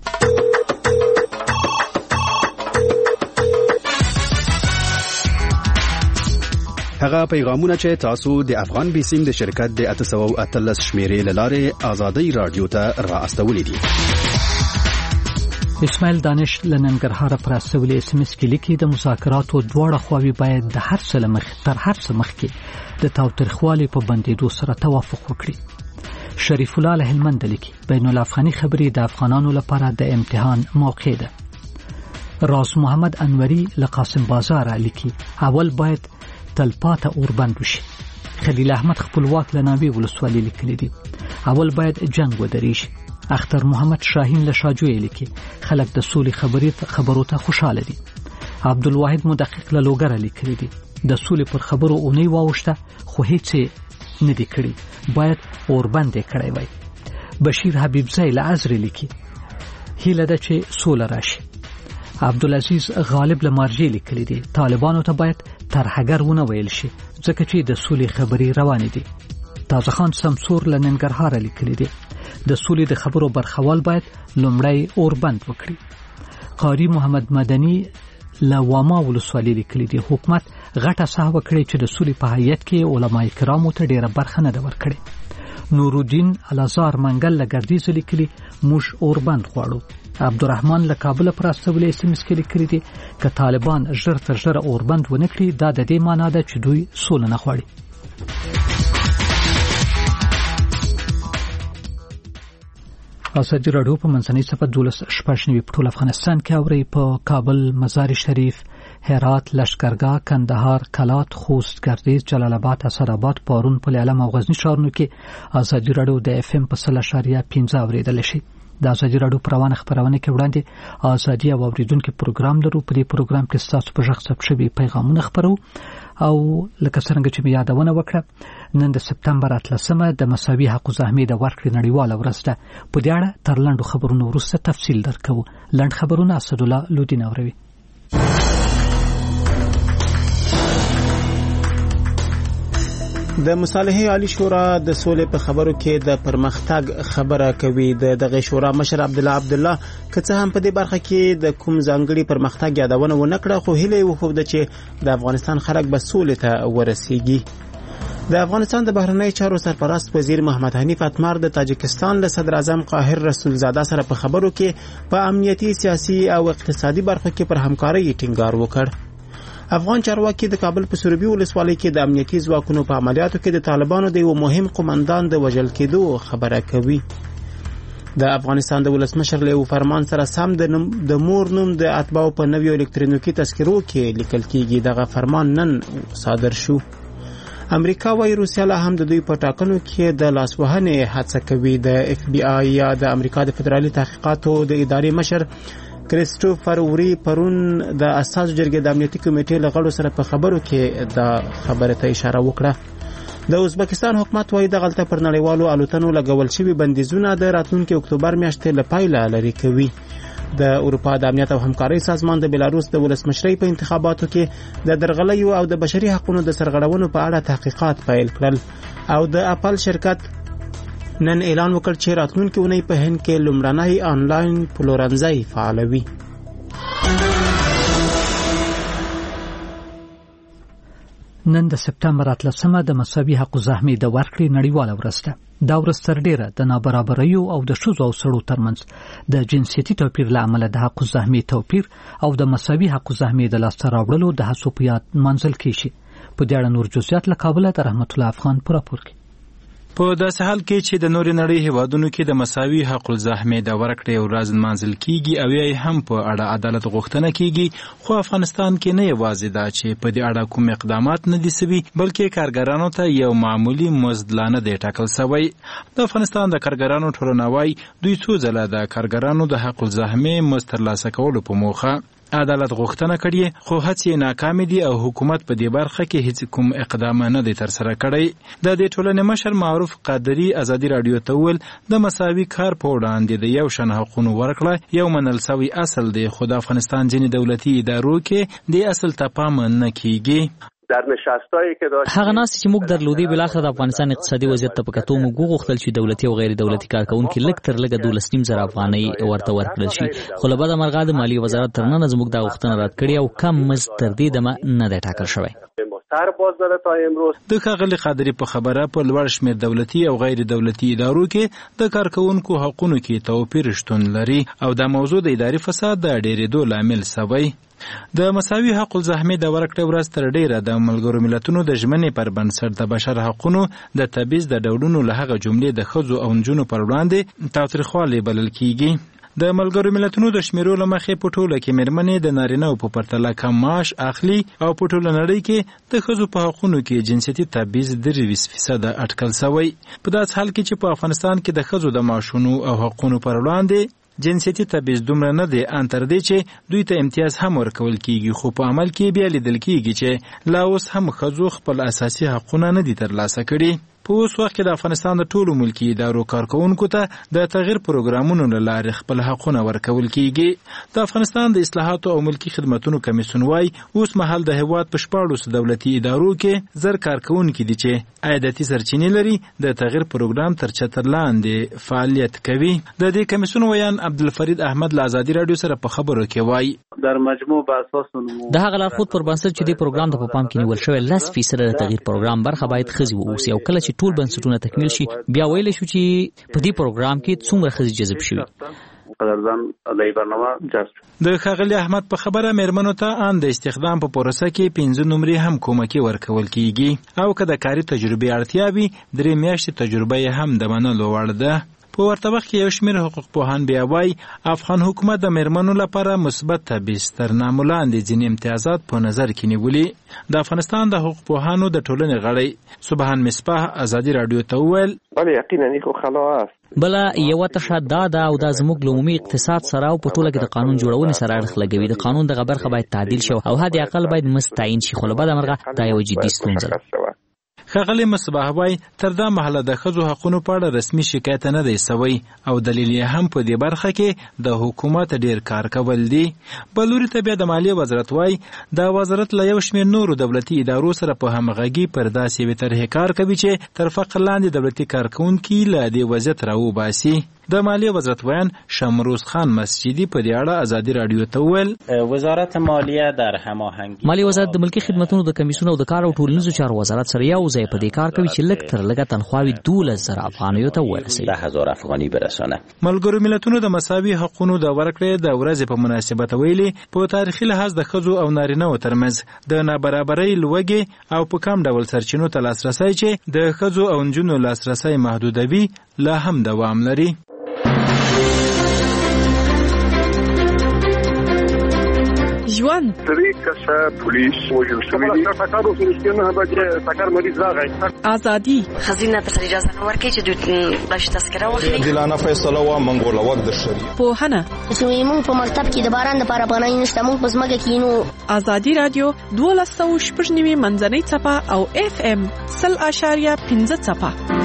هغه پیغامونه چې تاسو د افغان بیسیم د شرکت د 813 شمیرې لاره آزادۍ رادیو ته را استولې دي. اسماعیل دانش لننګرهار پر استولې اس ام اس کې لیکي د مذاکراتو دواړه خواوې باید د هر څه مخ تر هر څه مخکې د تاوتریخوالي په بندیدو سره توافق وکړي. شریف الله له هلمند لیکي بین الافغاني خبرې د افغانانو لپاره د امتحان موقع ده. راز محمد انوری له قاسم بازار لیکي اول باید تلپاته اوربند وشي. خلیل احمد خپلواک لناوی ولسوالۍ لیکلي دي اول باید جنگ ودرېږي. اختر محمد شاهین له شاجوی لیکي خلک د سولې خبرو ته خوشاله دي. عبدالواحد مدقق له لوګره لیکلي دي د سولې پر خبرو اونۍ واوښته خو هیڅ نه دي کړي، باید اوربند یې کړی وای. بشیر حبیبزی له ازرې لیکي هیله ده چې سوله راشي. عبدالعزیز غالب له مارجې لیکلي دي طالبانو ته باید ترهګر ونه ویل شي ځکه چې د سولې خبرې روانې دي. تازه خان سمسور له ننګرهار لیکلي دي د سولې د خبرو برخوال باید لومړی اوربند وکړي. قاری محمد مدني له واما ولسوالۍ لیکلي دي حکومت غټه ساه وکړي چې د سولې په هیئت کې علما کرامو ته ډیره برخه نه ده ورکړې. نورالدین الازار منګل له ګردیز لیکلي موږ اوربند غواړو. عبدالرحمن له کابل پر استولې اس ام اس کې لیکلي دي که طالبان ژر تر ژره اوربند ونه کړي دا د دې معنی ده چې دوی سوله نه غواړي. ازادي رادیو په منځنۍ صفحه 12 شپږ په ټول افغانستان کې اوري په کابل، مزار شریف، هرات، لشکرګاه، کندهار، کلات، خوست، ګردیز، جلال آباد، اسداباد، پارون، پلعلم او غزنی ښارونو کې ازادي راډیو د FM په 100.5 اوریدل شي. د ازادي راډیو پروانه خبرونه کې وړاندې ازادي او اوریدونکو پروګرام لرو. په دې پروګرام کې تاسو په ژغ ثبت شوي پیغامونه خبرو او لکه څنګه چې مې یادونه وکړه نن د سپتمبر 18 د مساوي حقوق زحمي د ورکړې نړیواله ورځ ده. په دې اړه تر لنډو خبرونو وروسته تفصیل درکو. لنډ خبرونه اسد الله لودین اوروي. د مصالحې عالی شورا د سولې په خبرو کې د پرمختګ خبره کوي. دغه شورا مشر عبدالله که څه هم په دې برخه کې د کوم ځانګړي پرمختګ یادونه ونه کړه، خو هیله وښوده چې د افغانستان خلک به سولې ته ورسیږي. د افغانستان د بهرنی چارو سرپرست وزیر محمد حنیف اتمر د تاجکستان له صدر اعظم قاهر رسول زاده سره په خبرو کې په امنیتي، سیاسي او اقتصادي برخو کې پر همکارۍ ټینګار وکړ. افغان چارواکي د کابل په سروبي ولسوالۍ کې د امنیتي ځواکونو په عملیاتو کې د طالبانو د یو مهم قومندان د وژل کېدو خبره کوي. د افغانستان د ولسمشر له فرمان سره سم د مور نوم د اتباعو په نویو الکترونیکي تذکرو کې لیکل کېږي. دغه فرمان نن صادر شو. امریکا وايي روسیا له هم د دوی په ټاکنو کې د لاسوهنې هڅه کوي. د FBI یا د امریکا د فدرالي تحقیقاتو د ادارې مشر کریسټوفر وری پرون د اساسو جرګې د امنیتي کمیټې له غړو سره په خبرو کې د خبره ته اشاره وکړه. د ازبکستان حکومت وايي د غلطه پر نړیوالو الوتنو لګول شوي بندیزونه د راتلونکي اکتوبر میاشتې له پیله لري کوي. د اروپا د امنیت او همکارۍ سازمان د بلاروس د ولسمشرۍ په انتخاباتو کې د درغلیو او د بشري حقوقو د سرغړونو په اړه تحقیقات پیل کړل او د اپل شرکت نن اعلان وکړ چې راتلونکي اونۍ په هند کې لومړنی آنلاین پلورنځی فعالوي. نن د سپتمبر 18 د مساوي حقوق زحمي د ورکړې نړیواله ورځ ده. دا ورځ تر ډیره د نابرابریو او د ښځو او سړو ترمنځ د جنسیتي توپیر له امله د حقوق زحمي توپیر او د مساوي حقوق زحمي د لاسته راوړلو د هڅو په یاد منځل کیږي. په دې اړه نور جزئیات له کابل د رحمت الله افغان پر راپور کوي. په داسې حال کې چې د نورې نړۍ هیوادونو کې د مساوي حقوق زحمي د ورکړې ورځ منځل کیږي او یې هم په اړه عدالت غوښتنه کیږي، خو افغانستان کې نه یوازې دا چې په دې اړه کوم اقدامات نه دي سوي، بلکې کارګرانو ته یو معمولی مزد لا نه دی ټاکل سوی. د افغانستان د کارګرانو ټولنه وايي دوی څو ځله د کارګرانو د حقوق زحمي مزد ترلاسه کولو په موخه عدالت غوښتنه کړې، خو هڅې ناکامې دي او حکومت په دې برخه کې هیڅ کوم اقدام نه دی ترسره کړی. د دې ټولنې مشر معروف قادری ازادي راډیو ته وویل د مساوي کار په وړاندې د یو شان حقوقو ورکړه یو منل سوی اصل دی، خو د افغانستان ځینې دولتي ادارو کې د اصل ته پام نه کیږي. در نشستایی که داشت هغه ناس چې موږ درلودي بلاخره د افغانستان اقتصادي وضعیت ته پکاتو موږ غوښتل چې دولتي او غیر دولتي کارکونکو لږ تر لږه 12.5 افغانۍ ورته ورکړل شي، خو له بده مرغه د مالیې وزارت تر نن زموږ د غوښتنه رد کړې او کم مزد تر دې دمه نه دی ټاکل شوی. د ښاغلي قادري په خبره په لوړ شمېر دولتي او غیر دولتي ادارو کې د کارکونکو حقوقو کې توپیر شتون لري او د موضوع د اداري فساد د ډېرېدو لامل سوی. د مساوي حقوق زحمي د ورکړې ورځ تر ډیره د ملګرو ملتونو د ژمنې پر بنسټ د بشر حقوقو د تبعیض د ډولونو له هغه جملې د ښځو او نجونو پر وړاندې تاوتریخوالی بلل کیږي. د ملګرو ملتونو د شمیرو له مخې په ټوله کې مېرمنې د نارینه‌و په پرتله کم معاش اخلي او په ټوله نړۍ کې د ښځو په حقوقو کې جنسیتي تبعیض 23% اټکل سوی. په داسې حال کې چې په افغانستان کې د ښځو د معاشونو او حقوقو پر وړاندې جنسیتي تبعیض دومره نه دی ان تر دې چې دوی ته امتیاز هم ورکول کیږي، خو په عمل کې بیا لیدل کیږي چې لا اوس هم ښځو خپل اساسي حقوقونه نه دي ترلاسه کړي. په اوس وخت کې د افغانستان د ټولو ملکي ادارو کارکونکو ته د تغییر پروګرامونو له لارې خپل حقوقونه ورکول کیږي. د افغانستان د اصلاحاتو او ملکي خدماتو کمیسیون وايي اوس مهال د هیواد په 14 دولتي ادارو کې زر کارکونکي دي چې عایداتي سرچینې لري د تغییر پروګرام تر چتر لاندې فعالیت کوي. د دې کمیسیون ویان عبدالفرید احمد له ازادي راډیو سره په خبرو کې وايي در مجموع په اساس د هغه لارښود پر بنسټ چې د پروګرام د پام کې نیول شوی 10% د تغییر پروګرام برخه باید ښځې واوسي او کله چې ټول بنسټونه تکمیل شي بیا ویل شو چې په دې پروګرام کې څومره ښځې جذب شوي. قدردان د برنامه جذب د ښاغلي احمد په خبره مېرمنو ته ان د استخدام په پروسه کې 15 نمرې هم کومکی ورکول کیږي او که د کاري تجربې اړتیا وي 3 میاشتې تجربه هم د منلو وړ ده. په ورته وخت کې یو شمېر حقوق پوهان بیا وایي افغان حکومت د میرمنو لپاره مثبت بسترنامو لاندې ځینې امتیازات په نظر کې نیولي. د افغانستان د حقوق پوهانو د ټولنې غړی سبحان مصباح ازادي راډیو ته وویل بله یقینا خو خلا است. بله یوه تشه دا ده او دا زموږ له عمومي اقتصاد سره او په ټوله کې د قانون جوړونې سره اړخ لګوي. د قانون دغه برخه باید تعدیل شي او حد اقل باید مزد تعیین شي، خو له بده مرغه دا یوه جدي ستونزه ده. ښاغلی مصباح وایي تر دا مهاله د ښځو حقونو په اړه رسمي شکایت نه دی سوی او دلیل یې هم په دې برخه کې د حکومت ډیر کار کول دي. بل لوري ته بیا د مالیې وزارت وایي دا وزارت له یو شمېر نورو دولتي ادارو سره په همغږي پر داسې یوې طرحې کار کوي چې تر فقر لاندې دولتي کارکوونکي له دې وضعیت راوباسي. د مالیې وزارت ویان شمروز خان مسجدي په دې اړه ازادي راډیو ته وویل وزارت مالیه در هماهنګي مالیې وزارت د ملکي خدمتونو د کمیسیون او د کار او ټولنیزو چارو وزارت سره یو ځای په دې کار کوي چې لږ تر لږه تنخواوې 12,000 افغانیو ته ورسوي، 10,000 افغاني برسانه. ملګرو ملتونو د مساوي حقوقو د ورکړې د ورځې په مناسبت ویلي په تاریخي لحاظ د ښځو او نارینه‌و ترمنځ د نابرابرۍ لوږې او په کم ډول سرچینو ته لاسرسی چې د ښځو او نجونو لاسرسی محدودوي لا هم دوام لري. ژوند درې کسه پولیس وژل شوي دي. ټکر وسو نه به ټکر مریض راغی. ازادي خزینه ته اجازه نه ورکړي چې دوی بلش تذکره واخلي. دلانه فیصله وا منګول وخت د شری پوهنه چې موږ په مکتب کې د باران لپاره پناه نشته، موږ په ځمکه کې نو. ازادي رادیو 12.9 منځنۍ څپه او FM 0.5 څپه.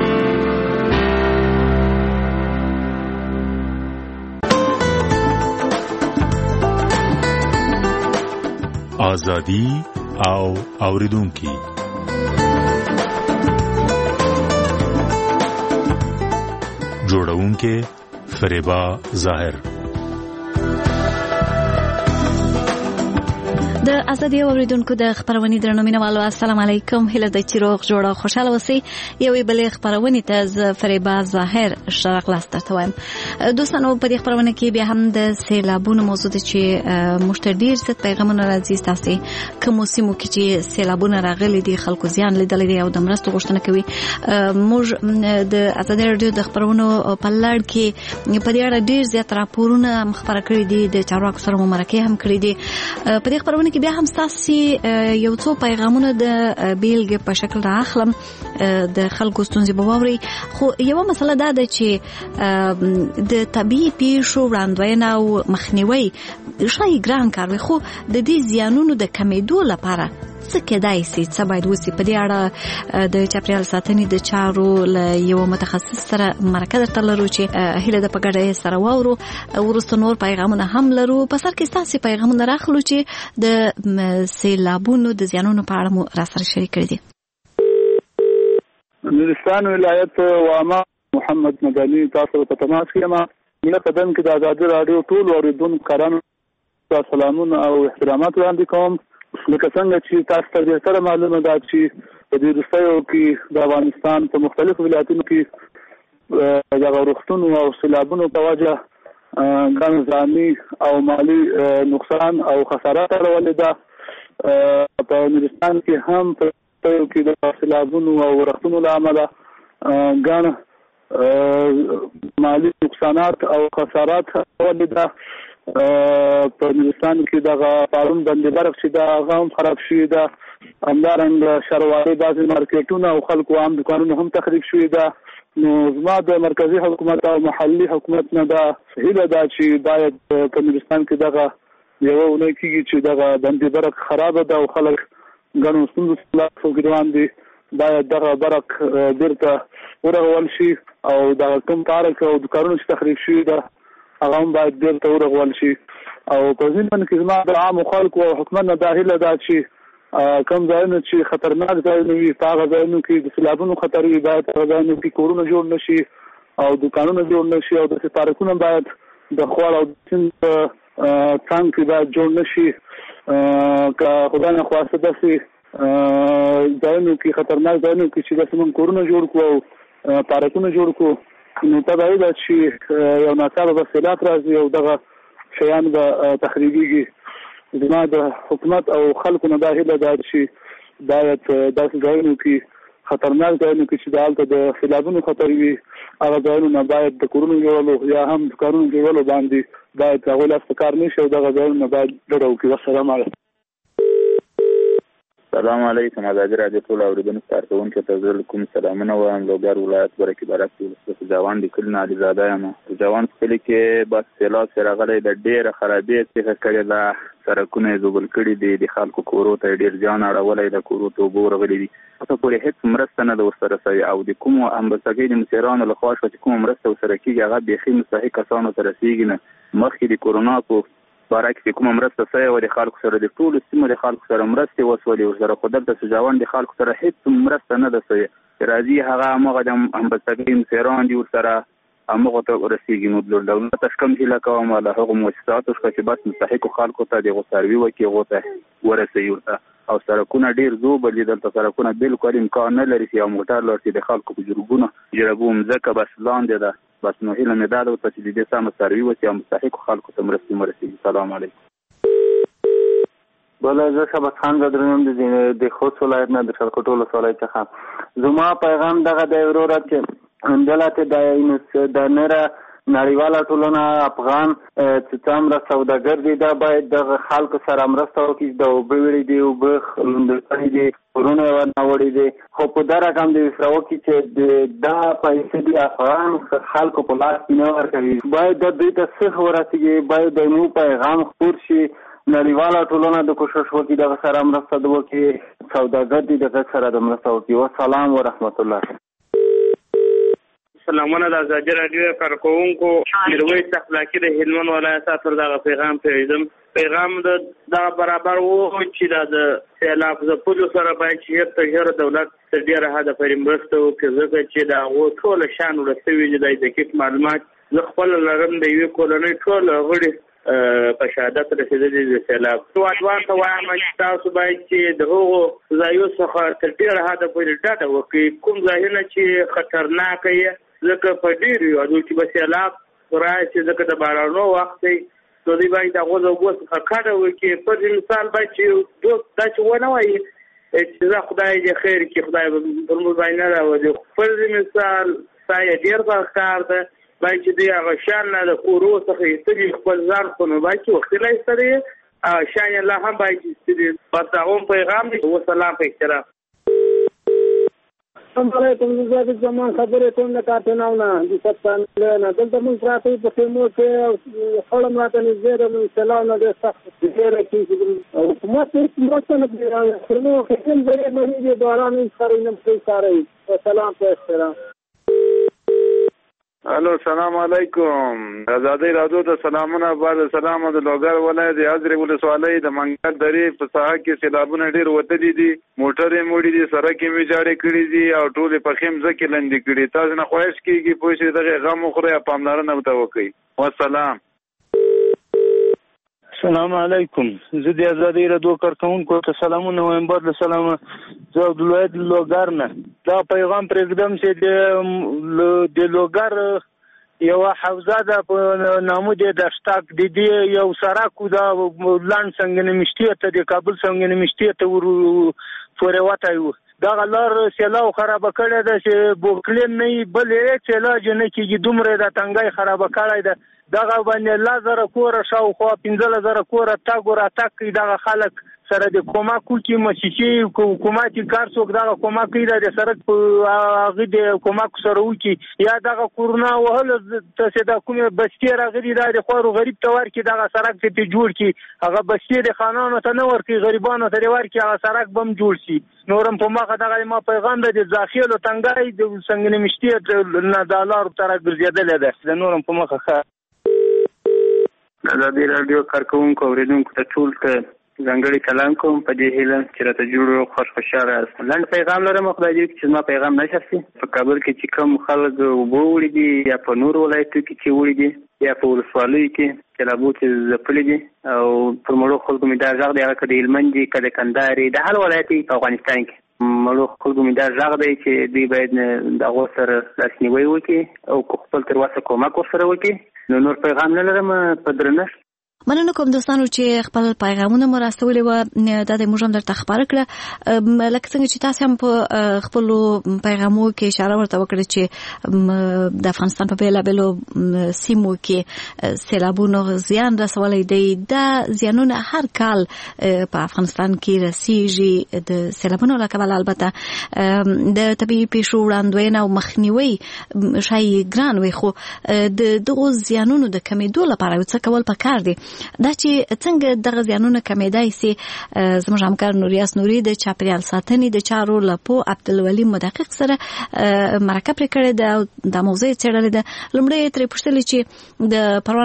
آزادی او اوریدونکي جوړونکي فریبا ظاهر. د ازادي اوریدونکو د خبرونې درنو مینوالو السلام علیکم. هله د چیروغ جوړه خوشاله اوسئ. یوې بلې خبرونې ته ز فریبا ظاهر شرق لاستر ته وایم. دوستانو په دې خبرونه کې بیا هم د سیلابونو موضوع ده چې موږ ډیر ست پیغامونه راځي تاسو کوم سیمو کې چې سیلابونه راغلي دي خلکو زیان لیدل دي او د مرستو غوښتنه کوي. موږ د ازادي رادیو د خبرونو په لړ کې په دې اړه ډیر زیات راپورونه خبره کړې دي، د چارواکو سره مرکه هم کړې دي. په دې خبرونه بیا هم تاسو یو څو پیغامونه د بیلګې په شکل راخلم د خلکو ستونزې به واوري. خو یو مسله دا ده چې د طبيعي پیښو وړاندوینه او مخنیوي شای ګران کار وي، خو د دې زیانونو د کمیدو لپاره څه کېدای شي څه باید وسی. په دې اړه د چاپیریال ساتنې د چارو له یو متخصص سره مرکه درته لرو چې هله د پګړې سره واورو. ورسته نور پیغامونه هم لرو. په سر کې تاسو پیغامونه راخلو چې د سیلابونو د زیانونو په اړه مو را سره شریک کړئ. نورستان ولایت وامه محمد مدني تاسو په تماس کې ما مینه قدم کې د ازادي رادیو ټول اوریدونکو کارانو سلامونه او احترامات وړاندې کوم. لکه څنګه چې تاسو ته سره معلومه ده چې په دې وروستیو کې د افغانستان په مختلفو ولایتونو کې د غورښتونو او سیلابونو په وجه ګڼ ځاني او مالی نقصان او خسارات راولي ده. په نورستان کې هم په وروستیو کې د سیلابونو او غورښتونو له امله ګڼ مالی نقصانات او خسارات راولي ده. په نورستان کې دغه پارون بندي برق چې دا غام خراب شوی ده، همدارنګه شروالي بعضې مارکیټونه او خلکو عام دکانونه هم تخریب شوي ده. نو زما د مرکزي حکومت او محلي حکومت نه دا هیله ده چې باید په نورستان کې دغه یوه اونۍ کېږي چې دغه بندي برق خرابه ده او خلک ګڼو ستونزو سره روان دي. باید دغه برق بیرته ورغول شي او دغه کوم پارک او دکانونه چې تخریب شوي ده هغه هم باید بیرته ورغول شي. او په ضمن کې زما د عامو خلکو او حکومت نه دا هیله ده چې کوم ځایونه چې خطرناک ځایونه وي په هغه ځایونو کې د سیلابونو خطر وي باید په هغه ځایونو کې کورونه جوړ نه شي او دکانونه جوړ نه شي او داسې پارکونه باید د خوړ او سیند څنګ کې باید جوړ نه شي. که خدای نخواسته داسې ځایونو کې خطرناک ځایونو کې چې داسې موږ کورونه جوړ کړو او پارکونه جوړ کړو نو طبیعي ده چې یو ناڅاپه به سیلاب راځي او دغه شیان به تخریبېږي. زما د حکومت او خلکو نه دا هیله ده چې باید داسې ځایونو کې خطرناک ځایونو کې چې دلته د سیلابونو خطر وي هغه ځایونه باید د کورونو جوړولو یا هم د کارونو جوړولو باندې باید هغوی لاس په کار نه شي او دغه ځایونه باید ډډه وکړي. والسلام علیکم. سلام علیکم. ازادي راډیو ټول اوریدونکو کارکوونکو ته زه کوم سلامونه وایم. لوګر ولایت برکي برک د جوان د کلی نه علیزاده یم. د جوان کلی کې بس سیلاب سره غلې د ډېره خرابې څخه کړې ده، سړکونه یې زوبل کړي دي، د خلکو کورو ته ډېر زیان اړولی د کورو ته اوبه ورغلي دي. تاسو پورې هیڅ مرسته نه ده ورسره سوې او د کومو امبسګۍ د مشرانو لخوا شوه چې کومه مرسته ورسره کېږي هغه بیخي مستحق کسانو ته رسېږي نه. مخکې د کورونا په باره کې کومه مرسته سوې وه د خلکو سره، د ټولو سیمو د خلکو سره مرستې وسولې ورسره، خو دلته سجاوان د خلکو سره هیڅ مرسته نه ده سوې. چې راځي هغه همغه د امبسګۍ مشران دي ورسره همغه ته ورسېږي. نو د دولت څخه کوم هیله کوم له هغو مؤسساتو څخه چې بس مستحقو خلکو ته دغه سروي وکړي، هغو ته ورسوي ورته. او سړکونه ډېر زوبل دي دلته، سړکونه بالکل امکان نه لري چې یو موټر لاړ شي، د خلکو په جرګو مځکه بس لاندې ده. بس نو هیله مې دا ده ورته چې د دې سمه سروي وکړي او مستحقو خلکو ته مرستې ورسېږي. سلام علیکم. بله زه شهباز خان زدریم د خوست ولایت نه د شلکوټو ولسوالۍ څخه. زما پیغام دغه دی وروره چې دلته د نره نړیواله ټولنه افغان چې څومره سوداګر دي دا باید دغه خلکو سره مرسته وکړي. د اوبه وړي دي، اوبه لوندل کړي دي، کورونه یې ورنه وړي دي، خو په دا رقم د ورسره وکړي چې دا پیسې د افغان خلکو په لاس کې نه ورکوي. باید د دوی ته څه ورسېږي، باید د مو پیغام خپور شي، نړیواله ټولنه د کوشش وکړي دغه سره مرسته وکړي، سوداګر دي دغه سره د مرسته وکړي. والسلام ورحمت الله. سلامونه د ازادي راډیو کارکوونکو. میرویس اخلاقي د هلمند ولایت څخه دغه پیغام پیژدم. پیغام د برابر وو چې د سیلاب ځپلو سره باید چې ژر دولت تر ډېره حده پورې مرسته وکړي، ځکه چې د هغو ټوله شان ورسوي دي. د دقیق معلومات زه خپله لرم د یوې کورنۍ ټول غړي په شهادت رسېدلي د سیلاب. ځوان ته وایم چې تاسو باید چې د هغو ځایو څخه تر ډېره حده پورې ډډه وکړئ، کوم ځایونه چې خطرناکه یې، ځکه په ډېرو هېوادو کې به سیلاب راشي، ځکه د بارانو وخت دی، نو دوی باید هغو د اوبو څخه کډه وکړي. پر مثال باید چې دا چې ونه وایي چې زه خدای دې خیر کړي، خدای به پر موږ باندې نه راولي. پر مثال ستا یې ډېر پکار ده، باید چې دوی هغه شیان نه د کورو څخه ایستلي خپل ځان خونو باید چې وختي ایستلی شیان یې لا هم باید ایستلي. بس هغه هم پیغام دی. وسلام په احترام. السلام علیکم. زه د زمان خبرې کوم د کارتناونه د سپتانله نه. دلته موږ پراته په خیمو کې خړم راته نږدې د سیلاب نه ډېر سخت ډېره کېږي. حکومت هېڅ مرسته نه کوي. خیمو خیم ډېرې مهمې دي، باران هېڅ کاری نه پرې کاروي. وسلام په احترام. الو سلام علیکم. ازادي راډیو ته سلامونه. بعد سلام د لوګر ولایت د حضرت ولسوالۍ د منګل درې په ساحه کې سیلابونه ډېر وتلي دي، موټرې موړي دي، سړک یې ویجاړې کړي دي او ټولې په خیم ځکې لاندې کړي. تاسو نه خواهش کېږي پوه شئ دغه غم وخورئ او پاملرنه ورته وکړئ. والسلام. السلام علیکم. زه د ازادي راډیو کارکوونکو ته سلامونه وایم. بعد سلام زه د ولایت لوګر نه دا پیغام پرېږدم چې د لوګر یو حوزه ده په نامو د دشتاک د دې یو سړک دا لاند څنګه نمشتي ته د کابل څنګه نمشتي ته پورې وتی و. دغه لار سیلاب خرابه کړې ده چې بوکلین نه بل هېڅ علاج نه کېږي، دومره د تنګۍ خرابه کړی ده. دغه باندې 10,000 کوره شاوخوا 15,000 کوره تګ و راتګ کوي. دغه خلک سره د کومک وکړي، موسسې حکومتي کار څوک دغه کومک کوي د سړک په هغې د کومک سره وکړي، یا دغه کورونه وهلو ته د کومې بستې راغلي دا د خوارو غریب ته ورکړي، دغه سړک ته پرې جوړ کړي. هغه بستې د خانانو ته نه ورکړي، غریبانو ته یې ورکړي، هغه سړک به هم جوړ شي. نورم په مخه دغه ما پیغام ده د زاخیلو تنګۍ د سنګنمشتي نه د لارو طرف ګرځېدلې ده. د نورم په مخه ښه. ازادي راډیو کارکوونکو اورېدونکو ته ټول ته ځانګړی کلام کوم په دې هیله چې راته جوړ خوشحاله یاست. لنډ پیغام لرم، خدای دې چې زما پیغام نشر شي. په کابل کې چې کوم خلک اوبه وړي دي یا په نورو ولایتو کې چې وړي دي یا په ولسوالیو کې سیلابو چې ځپلي دي او پر مړو خلکو مې دا غږ دی، هغه که د هلمند دي که د کندهار د هر ولایت په افغانستان کې مړو خلکو مې دا غږ دی چې دوی باید د هغو سره لاسنیوی وکړي او خپل تر وسه کومک ورسره وکړي. نو نور پیغام نه لرم. په درنښت مننه کوم دوستانو چې خپل پیغامونه مو راستولي و د موږ هم درته خبره کړه لکه څنګه چې تاسو هم په خپل پیغامو کې اشاره ورته وکړه چې د افغانستان په بیلابیلو سیمو کې سیلابونو زیان رسولی دی. دا زیانونه هر کال په افغانستان کې رسیږي د سیلابونو له کبله. البته د طبیعي پیښو وړاندوینه او مخنیوي شاید ګران وي، خو د دغو زیانونو د کمیدو لپاره څه کول پکار دي. دا چې څنګه دغه زیانونه کمیدای سي، زموږ همکار نوریاس نوري د چاپیریال ساتنې د چارو لپو عبدالولي مدقق سره مرکه پرې کړې ده او د موضوع څېړلې ده. لومړی ترې پوښتلې چې د